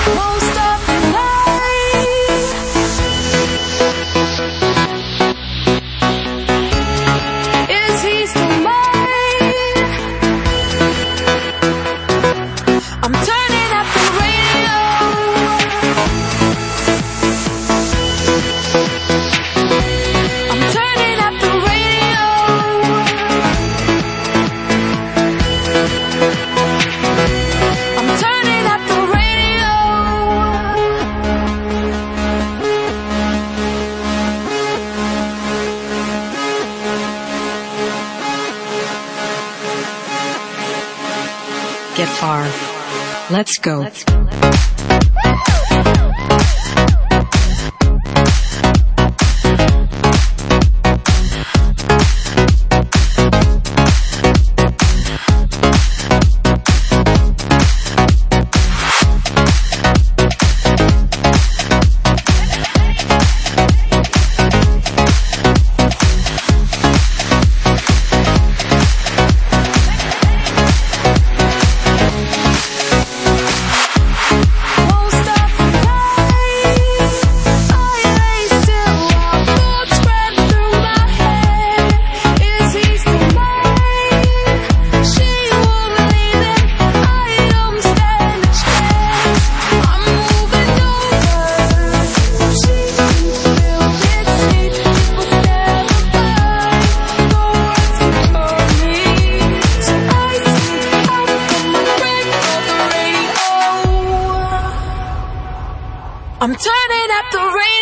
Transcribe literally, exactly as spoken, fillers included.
Won't stop the night. Is he still mine? I'm turning up the radio. I'm turning up the radio. I'm turning up the radio. Get far. Let's go. Let's go. Won't stop the night. I lay still while thoughts spread through my head. Is he still mine? She won't believe it. I don't stand a chance. I'm moving over. She can feel it sleep. It was never mine. No words control me. So I sing out from the break of the radio. I'm turning up the radio.